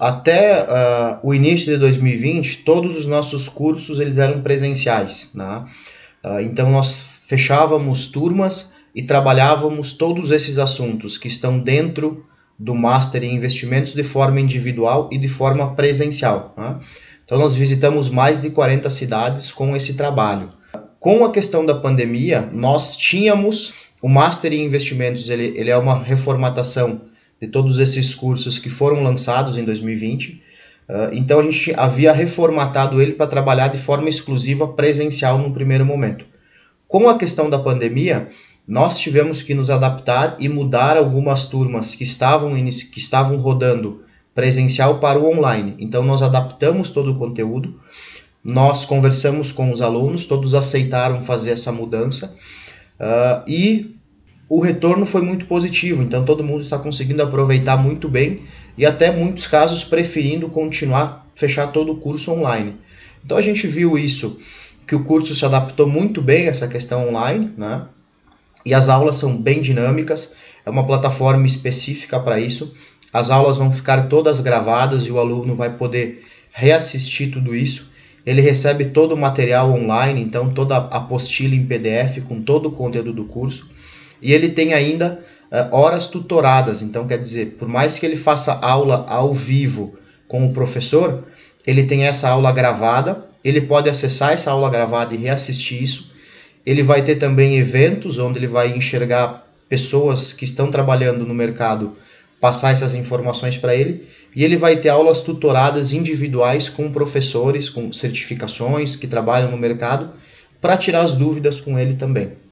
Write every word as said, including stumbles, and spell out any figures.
até uh, o início de dois mil e vinte, todos os nossos cursos eles eram presenciais, né? Uh, então nós fechávamos turmas e trabalhávamos todos esses assuntos que estão dentro do Master em Investimentos de forma individual e de forma presencial, né? Então nós visitamos mais de quarenta cidades com esse trabalho. Com a questão da pandemia, nós tínhamos o Master em Investimentos, ele, ele é uma reformatação de todos esses cursos que foram lançados em dois mil e vinte. Uh, então a gente havia reformatado ele para trabalhar de forma exclusiva presencial no primeiro momento. Com a questão da pandemia, nós tivemos que nos adaptar e mudar algumas turmas que estavam, que estavam rodando presencial para o online. Então nós adaptamos todo o conteúdo, nós conversamos com os alunos, todos aceitaram fazer essa mudança uh, e o retorno foi muito positivo. Então todo mundo está conseguindo aproveitar muito bem e até muitos casos preferindo continuar, fechar todo o curso online. Então a gente viu isso, que o curso se adaptou muito bem a essa questão online, né? E as aulas são bem dinâmicas, é uma plataforma específica para isso. As aulas vão ficar todas gravadas e o aluno vai poder reassistir tudo isso. Ele recebe todo o material online, então toda a apostila em P D F com todo o conteúdo do curso. E ele tem ainda uh, horas tutoradas, então quer dizer, por mais que ele faça aula ao vivo com o professor, ele tem essa aula gravada, ele pode acessar essa aula gravada e reassistir isso. Ele vai ter também eventos onde ele vai enxergar pessoas que estão trabalhando no mercado, passar essas informações para ele, e ele vai ter aulas tutoradas individuais com professores, com certificações que trabalham no mercado, para tirar as dúvidas com ele também.